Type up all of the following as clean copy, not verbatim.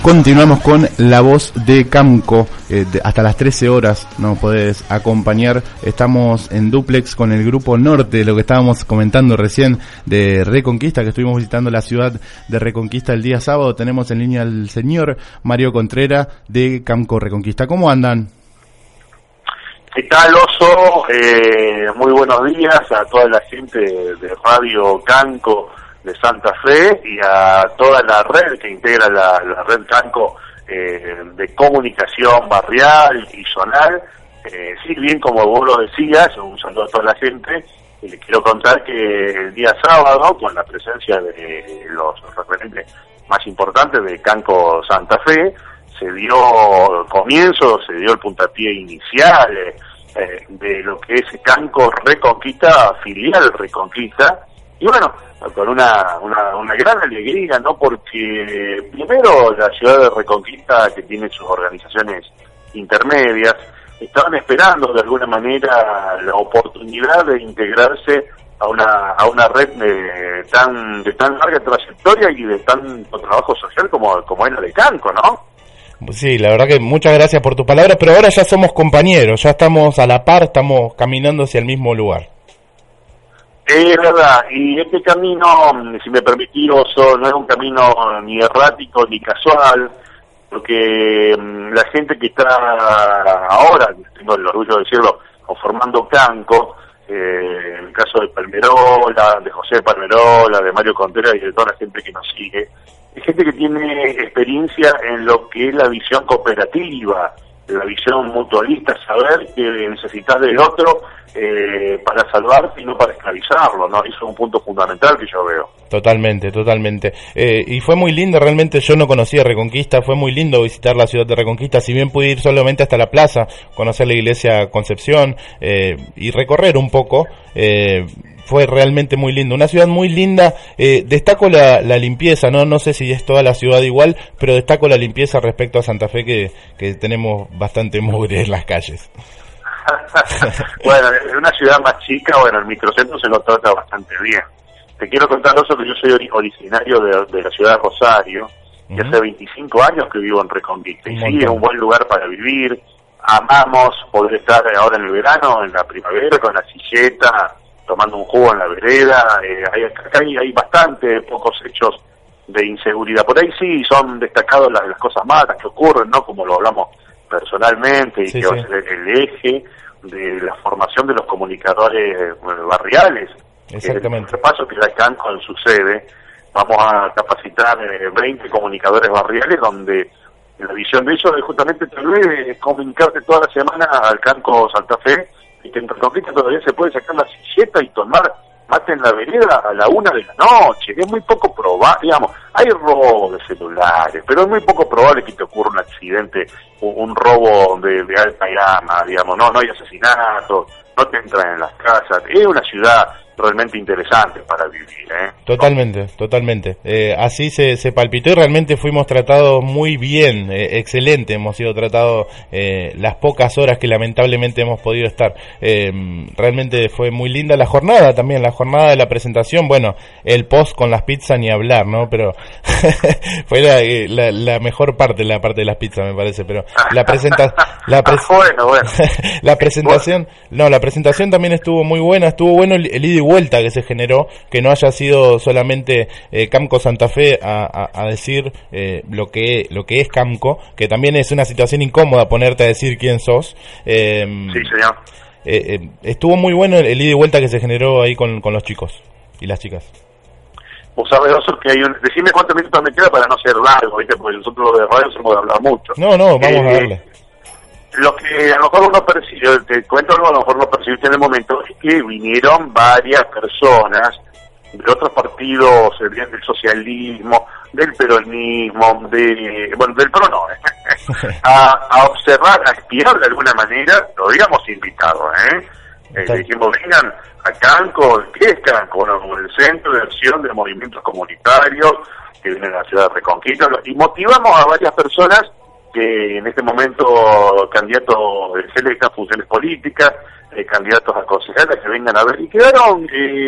Continuamos con La Voz de Camco, hasta las 13 horas nos podés acompañar. Estamos en dúplex con el Grupo Norte, lo que estábamos comentando recién de Reconquista, que estuvimos visitando la ciudad de Reconquista el día sábado. Tenemos en línea al señor Mario Contreras de Camco Reconquista. ¿Cómo andan? ¿Qué tal, Oso? Muy buenos días a toda la gente de Radio Camco de Santa Fe y a toda la red que integra la red Camco de comunicación barrial y zonal. Sí, bien como vos lo decías, un saludo a toda la gente. Les quiero contar que el día sábado, con la presencia de los referentes más importantes de Camco Santa Fe, se dio el puntapié inicial de lo que es Camco Reconquista, filial Reconquista. Y bueno, con una gran alegría, ¿no? Porque primero la ciudad de Reconquista, que tiene sus organizaciones intermedias, estaban esperando de alguna manera la oportunidad de integrarse a una red de tan larga trayectoria y de tanto trabajo social como es la de Camco, ¿no? Sí, la verdad que muchas gracias por tus palabras, pero ahora ya somos compañeros, ya estamos a la par, estamos caminando hacia el mismo lugar. Es verdad, y este camino, si me permitís, Oso, no es un camino ni errático ni casual, porque la gente que está ahora, tengo el orgullo de decirlo, conformando Camco, en el caso de Palmerola, de José Palmerola, de Mario Contreras y de toda la gente que nos sigue, es gente que tiene experiencia en lo que es la visión cooperativa, la visión mutualista, saber que necesitas del otro para salvarte y no para esclavizarlo, ¿no? Eso es un punto fundamental que yo veo. Totalmente. Y fue muy lindo, realmente yo no conocía Reconquista, fue muy lindo visitar la ciudad de Reconquista, si bien pude ir solamente hasta la plaza, conocer la iglesia Concepción y recorrer un poco, fue realmente muy lindo, una ciudad muy linda. Destaco la limpieza, no sé si es toda la ciudad igual, pero destaco la limpieza respecto a Santa Fe, que tenemos bastante mugre en las calles. Bueno, en una ciudad más chica, bueno, el microcentro se lo trata bastante bien. Te quiero contar, Oso, que yo soy originario de la ciudad de Rosario, y hace 25 años que vivo en Reconquista, y sí, es un buen lugar para vivir. Amamos poder estar ahora en el verano, en la primavera, con la silleta, tomando un jugo en la vereda. Acá hay bastante pocos hechos de inseguridad. Por ahí sí son destacados las cosas malas que ocurren, ¿no? Como lo hablamos personalmente, y sí, que va a ser el eje de la formación de los comunicadores barriales. Exactamente. El paso que da Camco en su sede, vamos a capacitar 20 comunicadores barriales, donde la visión de ellos es justamente tal vez comunicarte toda la semana al Camco Santa Fe, y que en Reconquista todavía se puede sacar la silleta y tomar mate en la vereda a la 1 de la noche. Es muy poco probable, digamos, hay robo de celulares, pero es muy poco probable que te ocurra un accidente, un robo de alta gama, digamos, no hay asesinatos, no te entran en las casas. Es una ciudad realmente interesante para vivir, Totalmente. Así se palpitó y realmente fuimos tratados muy bien, excelente, hemos sido tratados las pocas horas que lamentablemente hemos podido estar. Realmente fue muy linda la jornada también, la jornada de la presentación, bueno, el post con las pizzas ni hablar, ¿no? Pero fue la mejor parte, la parte de las pizzas, me parece, pero la presentación también estuvo muy buena, estuvo bueno el ida y vuelta que se generó, que no haya sido solamente Camco Santa Fe a decir lo que es Camco, que también es una situación incómoda ponerte a decir quién sos. Sí, señor. Estuvo muy bueno el ida y vuelta que se generó ahí con los chicos y las chicas. Vos sabés, Oso, que decime cuántos minutos me queda para no ser largo, ¿viste? Porque nosotros los de radio somos de hablar mucho. No, vamos a darle. Lo que a lo mejor uno percibe, te cuento algo, a lo mejor no percibiste en el momento, es que vinieron varias personas de otros partidos, del socialismo, del peronismo, del PRO no, a observar, a espiar de alguna manera, lo habíamos invitado, le dijimos, vengan a Camco. ¿Qué es Camco? Bueno, como el Centro de Acción de Movimientos Comunitarios, que viene de la ciudad de Reconquista, y motivamos a varias personas que en este momento candidatos selectas funciones políticas, candidatos a concejales que vengan a ver, y quedaron,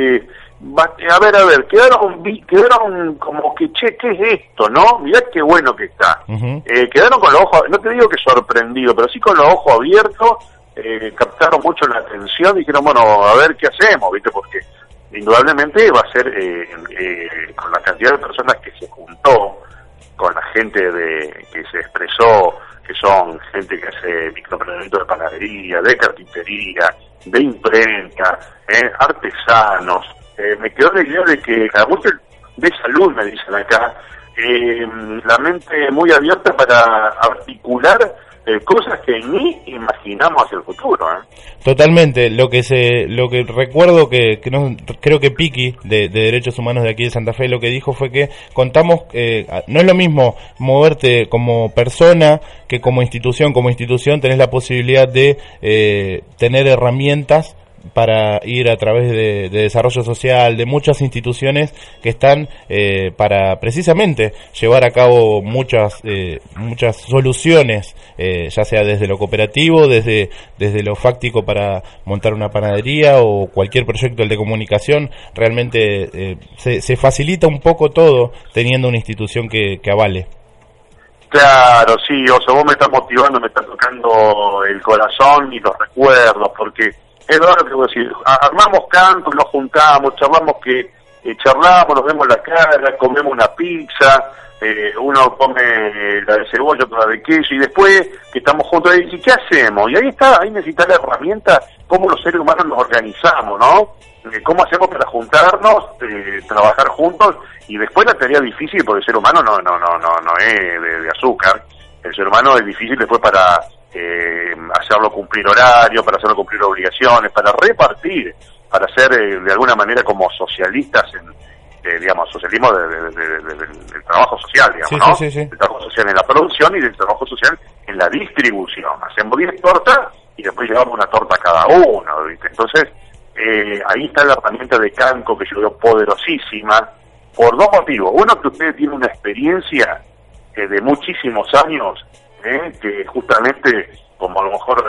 quedaron como que, che, ¿qué es esto, no? Mirá qué bueno que está. Quedaron con los ojos, no te digo que sorprendidos, pero sí con los ojos abiertos, captaron mucho la atención, y dijeron, bueno, a ver qué hacemos, ¿viste? Porque indudablemente va a ser, con la cantidad de personas que se juntó, con la gente que se expresó, que son gente que hace microemprendimiento de panadería, de carpintería, de imprenta, artesanos. Me quedó la idea de que a muchos de salud, me dicen acá, la mente muy abierta para articular cosas que ni imaginamos hacia el futuro. Totalmente. Lo que recuerdo que no, creo que Piqui de Derechos Humanos de aquí de Santa Fe lo que dijo fue que contamos, no es lo mismo moverte como persona que como institución. Como institución tenés la posibilidad de tener herramientas para ir a través de desarrollo social, de muchas instituciones que están para precisamente llevar a cabo muchas soluciones, ya sea desde lo cooperativo, desde lo fáctico para montar una panadería o cualquier proyecto de comunicación. Realmente se facilita un poco todo teniendo una institución que avale. Claro, sí, Oso, vos me estás motivando, me estás tocando el corazón y los recuerdos, porque es verdad lo que voy a decir, armamos canto, nos juntamos, charlamos, nos vemos la cara, comemos una pizza, uno come la de cebolla, otra de queso, y después que estamos juntos, ¿y qué hacemos? Y ahí necesita la herramienta, cómo los seres humanos nos organizamos, ¿no? ¿Cómo hacemos para juntarnos, trabajar juntos? Y después la tarea difícil, porque el ser humano no es de azúcar, el ser humano es difícil después para hacerlo cumplir horario, para hacerlo cumplir obligaciones, para repartir, para ser de alguna manera como socialistas digamos, socialismo del trabajo social, digamos, sí, ¿no? Sí, sí. El trabajo social en la producción y del trabajo social en la distribución. Hacemos 10 tortas y después llevamos una torta a cada uno, ¿viste? Entonces, ahí está la herramienta de Canco, que yo veo poderosísima, por dos motivos. Uno, que usted tiene una experiencia de muchísimos años, que justamente, como a lo mejor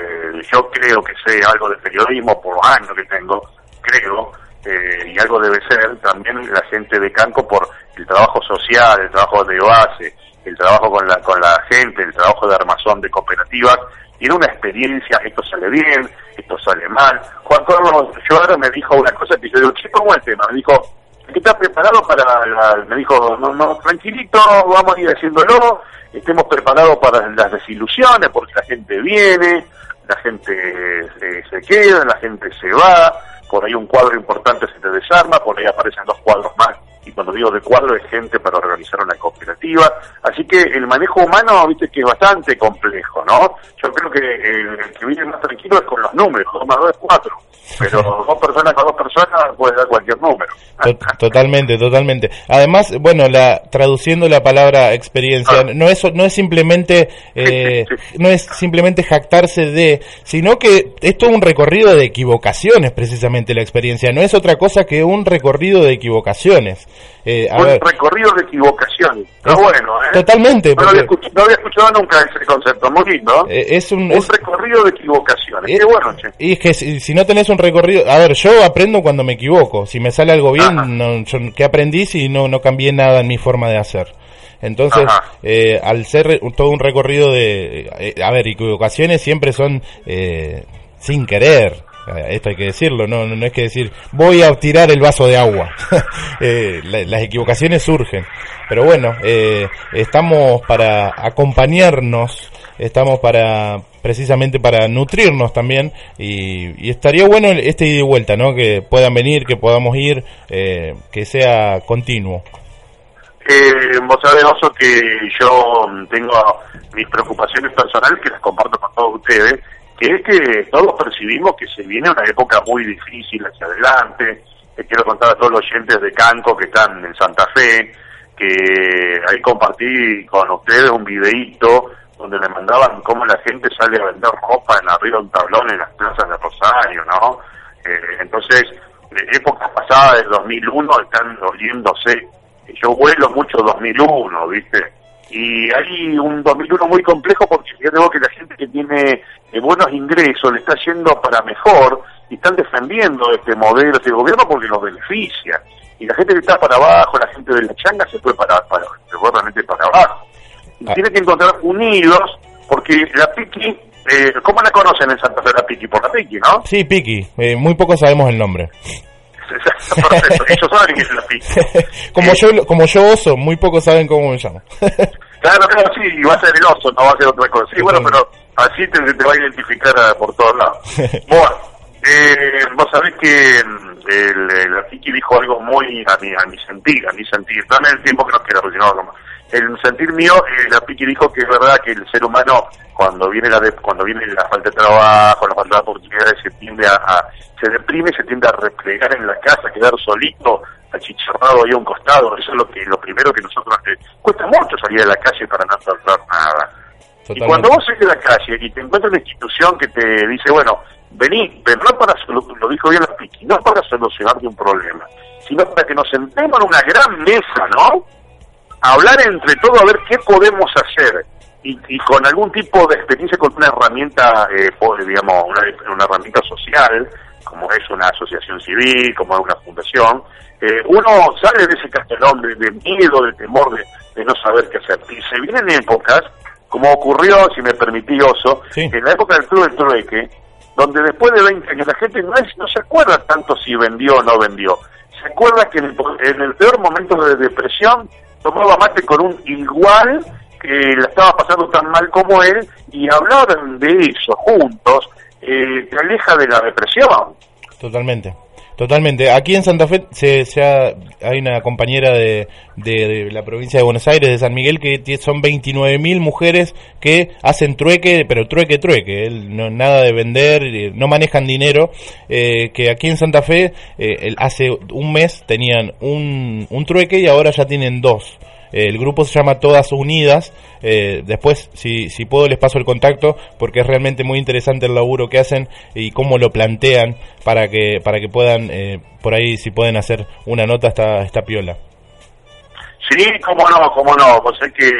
yo creo que sé algo de periodismo por los años que tengo, creo, y algo debe ser también la gente de Canco por el trabajo social, el trabajo de base, el trabajo con la gente, el trabajo de armazón de cooperativas. Tiene una experiencia, esto sale bien, esto sale mal. Juan Carlos Llora me dijo una cosa que yo digo, che, ¿cómo es el tema? Me dijo, ¿qué estás preparado para me dijo, no, tranquilito, vamos a ir haciéndolo, estemos preparados para las desilusiones, porque la gente viene, la gente se queda, la gente se va, por ahí un cuadro importante se te desarma, por ahí aparecen 2 cuadros más, y cuando digo de cuadro es gente para organizar una cooperativa. Así que el manejo humano, viste que es bastante complejo, ¿no? Yo creo que el que viene más tranquilo es con los números, 2 más 2 es 4. Pero 2 personas con 2 personas puede dar cualquier número. Totalmente. Además, bueno, traduciendo la palabra experiencia, no es simplemente no es simplemente jactarse de, sino que es todo un recorrido de equivocaciones, precisamente la experiencia. No es otra cosa que un recorrido de equivocaciones. Recorrido de equivocaciones. Pero bueno, totalmente. No había escuchado nunca ese concepto, muy lindo. Es un recorrido de equivocaciones. Qué bueno, che. Y es que si no tenés un recorrido, a ver, yo aprendo cuando me equivoco. Si me sale algo bien, ¿qué aprendí si no cambié nada en mi forma de hacer? Entonces, al ser todo un recorrido a ver, equivocaciones siempre son sin querer. Esto hay que decirlo, no es que decir voy a tirar el vaso de agua. Las equivocaciones surgen, pero bueno, estamos para acompañarnos, estamos precisamente para nutrirnos también, y estaría bueno este ida y vuelta, ¿no? Que puedan venir, que podamos ir, que sea continuo. Vos sabés, Oso, que yo tengo mis preocupaciones personales que las comparto con todos ustedes, que es que todos percibimos que se viene una época muy difícil hacia adelante. Quiero contar a todos los oyentes de Canco que están en Santa Fe, que ahí compartí con ustedes un videíto donde me mandaban cómo la gente sale a vender ropa en arriba de un tablón en las plazas de Rosario, ¿no? Entonces, épocas pasadas del 2001 están oliéndose. Yo vuelo mucho 2001, ¿viste? Y hay un 2001 muy complejo porque fíjate vos que la gente que tiene buenos ingresos le está yendo para mejor y están defendiendo este modelo, este gobierno porque los beneficia. Y la gente que está para abajo, la gente de la changa se fue realmente para abajo. Y tiene que encontrar unidos porque la Piqui, ¿cómo la conocen en Santa Fe la Piqui? Por la Piqui, ¿no? Sí, Piqui, muy poco sabemos el nombre. Perfecto, ellos saben que es la Piqui. Como yo oso, muy pocos saben cómo me llamo. Claro, sí, va a ser el oso, no va a ser otra cosa. Sí, bueno, pero así te va a identificar por todos lados. Bueno, vos sabés que la Piqui dijo algo muy a mi sentir, dame el tiempo que nos queda, porque si no, el sentir mío, la Piqui dijo que es verdad que el ser humano, cuando viene la falta de trabajo, la falta de oportunidades, se deprime, se tiende a replegar en la casa, a quedar solito, achicharrado ahí a un costado. Eso es lo primero que nosotros cuesta mucho salir de la calle para no perder nada. Totalmente. Y cuando vos salís de la calle y te encuentras una institución que te dice, bueno, vení, pero no para, lo dijo bien la Piqui, no para solucionarte un problema, sino para que nos sentemos en una gran mesa, ¿no? A hablar entre todos a ver qué podemos hacer y con algún tipo de experiencia, con una herramienta, digamos, una herramienta social, como es una asociación civil, como es una fundación, uno sale de ese castelón de miedo, de temor, de no saber qué hacer. Y se vienen épocas, como ocurrió, si me permití, Oso, sí, en la época del Club del Trueque, donde después de 20 años la gente no se acuerda tanto si vendió o no vendió. Se acuerda que en el peor momento de depresión tomaba mate con un igual que la estaba pasando tan mal como él, y hablar de eso juntos te aleja de la depresión. Totalmente. Aquí en Santa Fe hay una compañera de la provincia de Buenos Aires, de San Miguel, que son 29.000 mujeres que hacen trueque, pero trueque, nada de vender, no manejan dinero, que aquí en Santa Fe hace un mes tenían un trueque y ahora ya tienen 2. El grupo se llama Todas Unidas. Después, si puedo, les paso el contacto, porque es realmente muy interesante el laburo que hacen y cómo lo plantean para que puedan, por ahí, si pueden hacer una nota, esta piola. Sí, cómo no. Vos sabés que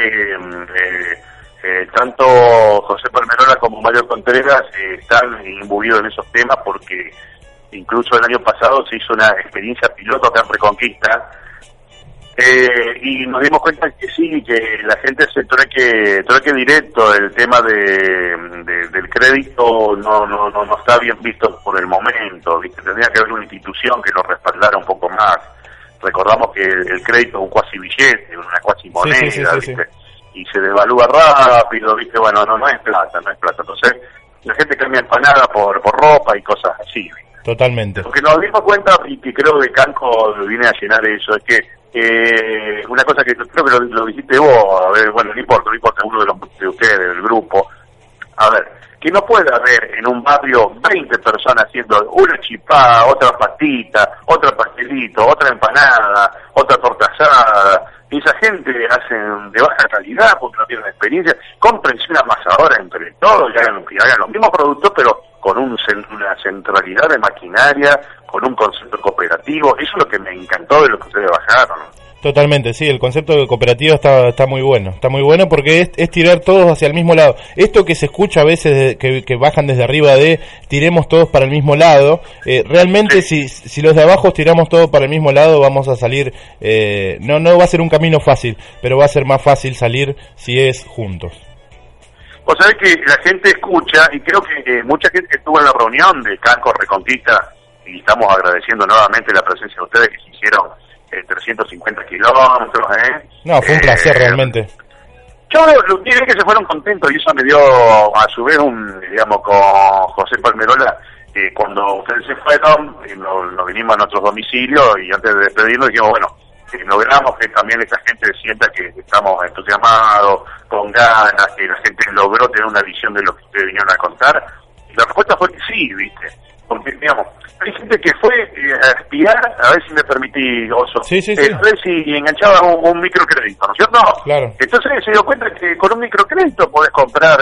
tanto José Palmerola como Mario Contreras están imbuidos en esos temas, porque incluso el año pasado se hizo una experiencia piloto acá en Reconquista. Y nos dimos cuenta que sí, que la gente se trueque directo. El tema del crédito no está bien visto por el momento, ¿viste? Tendría que haber una institución que lo respaldara un poco más. Recordamos que el crédito es un cuasi billete, una cuasi moneda, sí. ¿Viste? Y se devalúa rápido, ¿viste? Bueno, no es plata. Entonces la gente cambia empanada por ropa y cosas así, ¿viste? Totalmente. Lo que nos dimos cuenta, y que creo que Canco viene a llenar eso, es que una cosa que creo que lo dijiste vos, a ver, bueno, no importa, uno de ustedes, del grupo, a ver, que no puede haber en un barrio 20 personas haciendo una chipá, otra pastita, otro pastelito, otra empanada, otra torta asada, y esa gente hacen de baja calidad porque no tienen experiencia. Cómprense una amasadora entre todos y hagan los mismos productos, pero con una centralidad de maquinaria, con un concepto cooperativo. Eso es lo que me encantó de lo que ustedes bajaron. Totalmente, sí, el concepto de cooperativa está muy bueno porque es tirar todos hacia el mismo lado. Esto que se escucha a veces que bajan desde arriba de tiremos todos para el mismo lado, realmente sí. si los de abajo tiramos todos para el mismo lado, vamos a salir, no va a ser un camino fácil, pero va a ser más fácil salir si es juntos. Vos sabés que la gente escucha, y creo que mucha gente que estuvo en la reunión de Canco Reconquista, y estamos agradeciendo nuevamente la presencia de ustedes, que se hicieron 350 kilómetros, No, fue un placer realmente. Yo dije que se fueron contentos, y eso me dio a su vez digamos, con José Palmerola, cuando ustedes se fueron, nos vinimos a nuestros domicilios, y antes de despedirnos dijimos, bueno, logramos que también esta gente sienta que estamos entusiasmados, con ganas, que la gente logró tener una visión de lo que ustedes vinieron a contar. Y la respuesta fue que sí, ¿viste? Porque, digamos, hay gente que fue a espiar, a ver si me permití, Oso, sí. a ver si enganchaba un microcrédito, ¿no es cierto? Claro. Entonces se dio cuenta que con un microcrédito podés comprar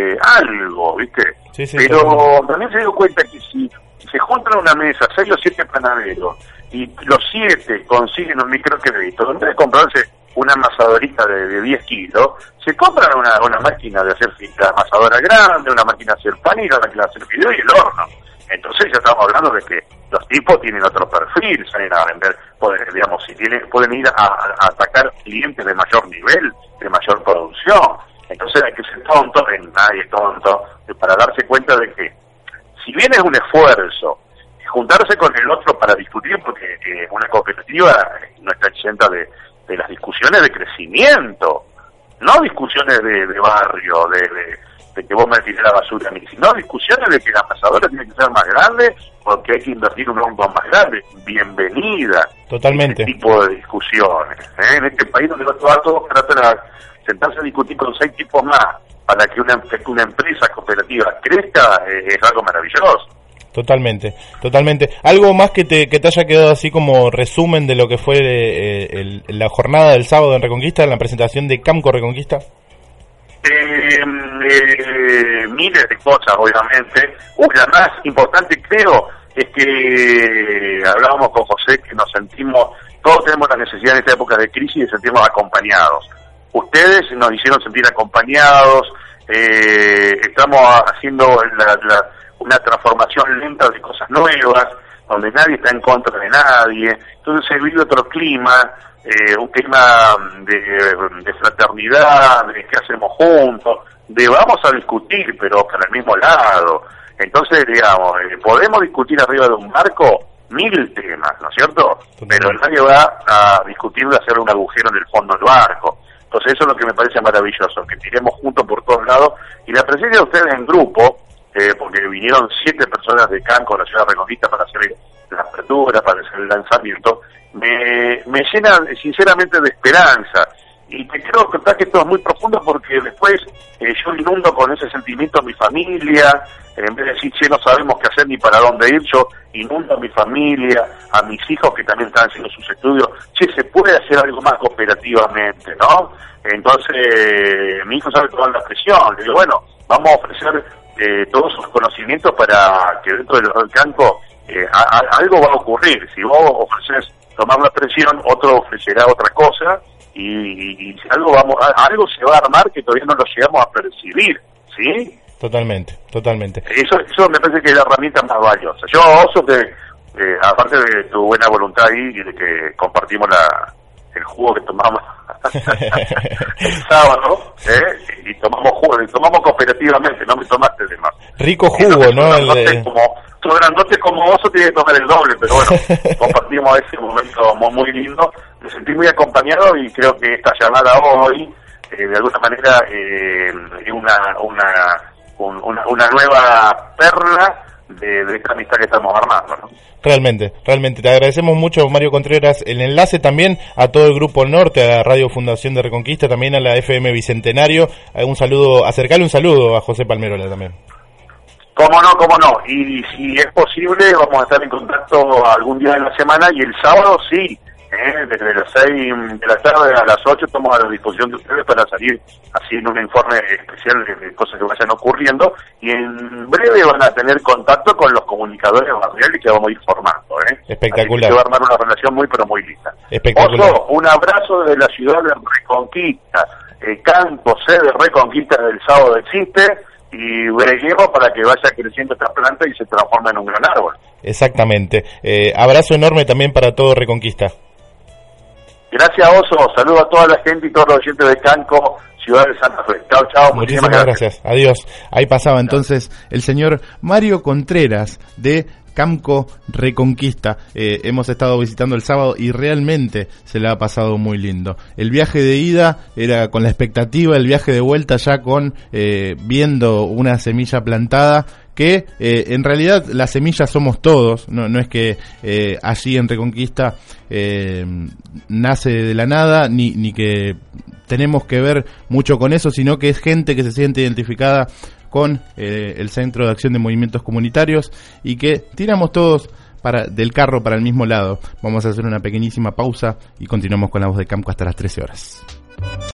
algo, ¿viste? Sí, pero también se dio cuenta que si se juntan a una mesa 6 o 7 panaderos y los 7 consiguen un microcrédito, en vez de comprarse una amasadorita de 10 kilos, se compran una máquina de hacer la amasadora grande, una máquina de hacer pan y una máquina de hacer fideo y el horno. Entonces ya estamos hablando de que los tipos tienen otro perfil, salen a vender, digamos, pueden ir a atacar clientes de mayor nivel, de mayor producción. Entonces hay que ser tonto, nadie es tonto, para darse cuenta de que si bien es un esfuerzo juntarse con el otro para discutir, porque una cooperativa no está exenta de las discusiones de crecimiento, no discusiones de barrio, de que vos me tirés la basura a mí, sino discusiones de que la amasadora tiene que ser más grande porque hay que invertir un hongo más grande. Bienvenida. Totalmente. Este tipo de discusiones. En este país donde no va todo para sentarse a discutir con 6 tipos más para que una empresa cooperativa crezca, es algo maravilloso. Totalmente. ¿Algo más que te haya quedado así como resumen de lo que fue la jornada del sábado en Reconquista, en la presentación de Camco Reconquista? Miles de cosas, obviamente. La más importante, creo, es que hablábamos con José, que nos sentimos, todos tenemos la necesidad en esta época de crisis de sentirnos acompañados. Ustedes nos hicieron sentir acompañados, estamos haciendo una transformación lenta de cosas nuevas, donde nadie está en contra de nadie. Entonces se vive otro clima, un clima de fraternidad, de qué hacemos juntos, de vamos a discutir, pero para el mismo lado. Entonces, digamos, podemos discutir arriba de un barco 1000 temas, ¿no es cierto? Pero nadie va a discutir de hacer un agujero en el fondo del barco. Entonces eso es lo que me parece maravilloso, que tiremos juntos por todos lados, y la presencia de ustedes en grupo, porque vinieron 7 personas de Camco a la ciudad de Reconquista para hacer la apertura, para hacer el lanzamiento, me llena sinceramente de esperanza. Y te quiero contar que esto es muy profundo porque después yo inundo con ese sentimiento a mi familia, en vez de decir, che, no sabemos qué hacer ni para dónde ir, yo inundo a mi familia, a mis hijos que también están haciendo sus estudios, che, se puede hacer algo más cooperativamente, ¿no? Entonces, mi hijo sabe tomar la presión, le digo, bueno, vamos a ofrecer todos sus conocimientos para que dentro del campo algo va a ocurrir. Si vos ofreces tomar la presión, otro ofrecerá otra cosa, y algo se va a armar que todavía no lo llegamos a percibir, ¿sí? Totalmente. Eso me parece que es la herramienta más valiosa. Yo, Oso, que aparte de tu buena voluntad ahí y de que compartimos el jugo que tomamos el sábado, y tomamos jugo, y tomamos cooperativamente, no me tomaste de más. Rico jugo, ¿no? Tu grandote como Oso tiene que tomar el doble, pero bueno, compartimos ese momento muy lindo. Me sentí muy acompañado y creo que esta llamada hoy, de alguna manera, es una nueva perla de esta amistad que estamos armando, ¿no? Realmente, te agradecemos mucho, Mario Contreras, el enlace también a todo el Grupo Norte, a la Radio Fundación de Reconquista, también a la FM Bicentenario. Acercarle un saludo a José Palmerola también. Cómo no, y si es posible vamos a estar en contacto algún día de la semana, y el sábado sí, desde las 6 de la tarde a las 8 estamos a la disposición de ustedes para salir haciendo un informe especial de cosas que vayan ocurriendo, y en breve van a tener contacto con los comunicadores barriales que vamos a ir formando. Espectacular. Así que se va a armar una relación muy pero muy linda. Espectacular. Oso, un abrazo desde la ciudad de Reconquista. Campo sede Reconquista del sábado existe, y breguemos para que vaya creciendo esta planta y se transforme en un gran árbol. Exactamente. Abrazo enorme también para todo Reconquista. Gracias, Oso. Saludo a toda la gente y todos los oyentes de Camco, ciudad de Santa Fe. Chao. Muchísimas gracias. Adiós. Ahí pasaba entonces el señor Mario Contreras de Camco Reconquista. Hemos estado visitando el sábado y realmente se le ha pasado muy lindo. El viaje de ida era con la expectativa, el viaje de vuelta ya con viendo una semilla plantada, que en realidad la semilla somos todos, no es que allí en Reconquista nace de la nada, ni que tenemos que ver mucho con eso, sino que es gente que se siente identificada con el Centro de Acción de Movimientos Comunitarios y que tiramos todos del carro para el mismo lado. Vamos a hacer una pequeñísima pausa y continuamos con la voz de Camco hasta las 13 horas.